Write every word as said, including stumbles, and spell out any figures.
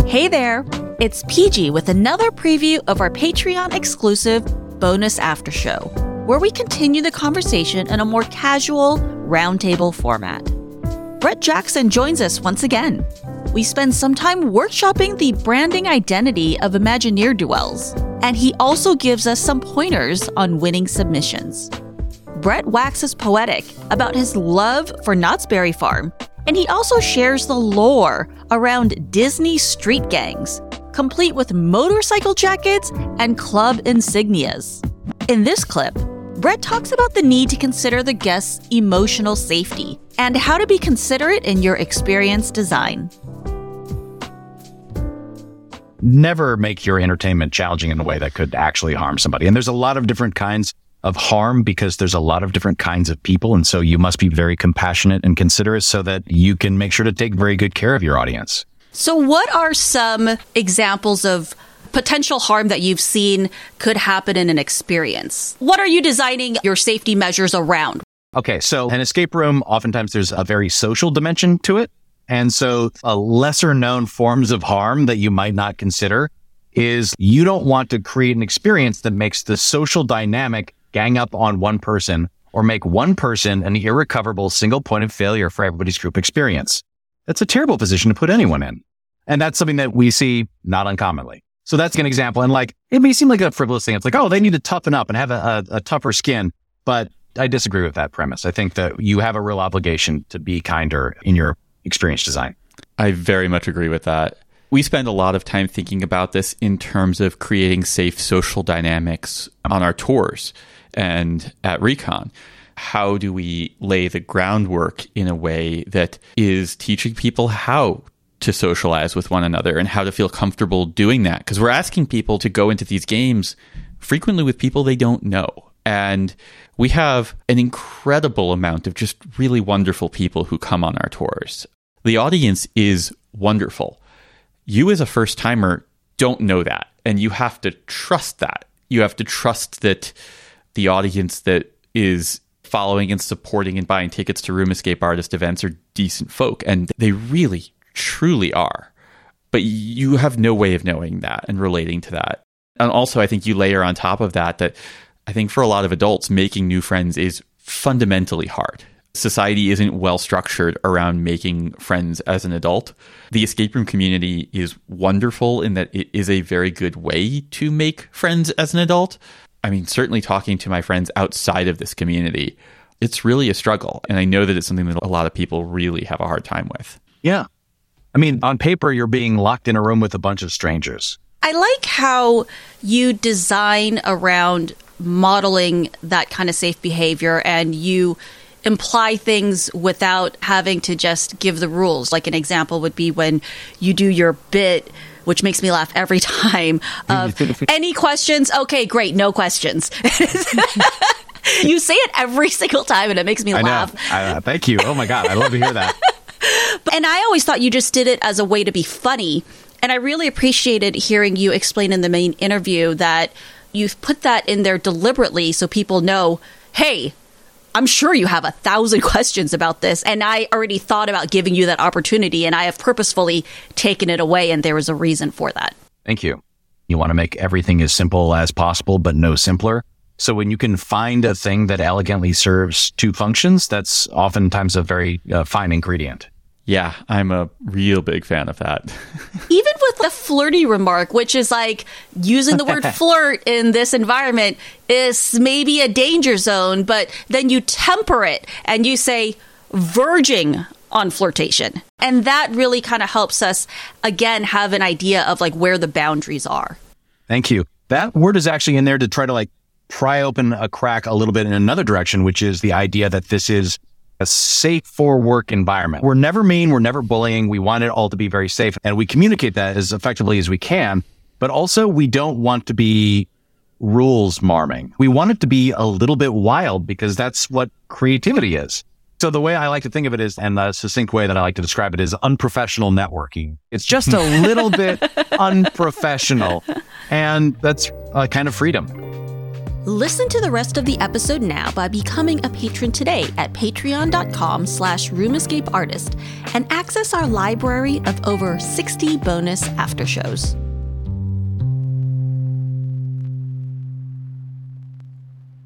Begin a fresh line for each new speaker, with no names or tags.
Hey there, it's P G with another preview of our Patreon-exclusive bonus after show, where we continue the conversation in a more casual, roundtable format. Brett Jackson joins us once again. We spend some time workshopping the branding identity of Imagineer duels, and he also gives us some pointers on winning submissions. Brett waxes poetic about his love for Knott's Berry Farm, and he also shares the lore around Disney street gangs, complete with motorcycle jackets and club insignias. In this clip, Brett talks about the need to consider the guest's emotional safety and how to be considerate in your experience design.
Never make your entertainment challenging in a way that could actually harm somebody. And there's a lot of different kinds of harm because there's a lot of different kinds of people. And so you must be very compassionate and considerate so that you can make sure to take very good care of your audience.
So what are some examples of potential harm that you've seen could happen in an experience? What are you designing your safety measures around?
Okay, so an escape room, oftentimes there's a very social dimension to it. And so a lesser known forms of harm that you might not consider is you don't want to create an experience that makes the social dynamic gang up on one person or make one person an irrecoverable single point of failure for everybody's group experience. That's a terrible position to put anyone in. And that's something that we see not uncommonly. So that's an example. And like, it may seem like a frivolous thing. It's like, oh, they need to toughen up and have a, a, a tougher skin. But I disagree with that premise. I think that you have a real obligation to be kinder in your experience design.
I very much agree with that. We spend a lot of time thinking about this in terms of creating safe social dynamics on our tours and at Recon. How do we lay the groundwork in a way that is teaching people how to socialize with one another and how to feel comfortable doing that? Because we're asking people to go into these games frequently with people they don't know. And we have an incredible amount of just really wonderful people who come on our tours. The audience is wonderful. You as a first timer don't know that. And you have to trust that. You have to trust that the audience that is following and supporting and buying tickets to Room Escape Artist events are decent folk. And they really, truly are. But you have no way of knowing that and relating to that. And also, I think you layer on top of that, that I think for a lot of adults, making new friends is fundamentally hard. Society isn't well structured around making friends as an adult. The escape room community is wonderful in that it is a very good way to make friends as an adult. I mean, certainly talking to my friends outside of this community, it's really a struggle. And I know that it's something that a lot of people really have a hard time with.
Yeah. I mean, on paper, you're being locked in a room with a bunch of strangers.
I like how you design around modeling that kind of safe behavior and you imply things without having to just give the rules. Like an example would be when you do your bit, which makes me laugh every time, of any questions? Okay, great, no questions. You say it every single time and it makes me
I
laugh.
Know. I, uh, thank you. Oh my God, I love to hear that.
And I always thought you just did it as a way to be funny. And I really appreciated hearing you explain in the main interview that you've put that in there deliberately so people know, hey, I'm sure you have a thousand questions about this, and I already thought about giving you that opportunity, and I have purposefully taken it away, and there was a reason for that.
Thank you. You want to make everything as simple as possible, but no simpler. So when you can find a thing that elegantly serves two functions, that's oftentimes a very uh, fine ingredient.
Yeah, I'm a real big fan of that.
Even with the flirty remark, which is like using the word flirt in this environment is maybe a danger zone, but then you temper it and you say verging on flirtation. And that really kind of helps us, again, have an idea of like where the boundaries are.
Thank you. That word is actually in there to try to like pry open a crack a little bit in another direction, which is the idea that this is a safe for work environment. We're never mean. We're never bullying. We want it all to be very safe. And we communicate that as effectively as we can. But also we don't want to be rules marming. We want it to be a little bit wild because that's what creativity is. So the way I like to think of it is, and the succinct way that I like to describe it is unprofessional networking. It's just a little bit unprofessional. And that's a kind of freedom.
Listen to the rest of the episode now by becoming a patron today at patreon.com slash roomescapeartist and access our library of over sixty bonus after shows.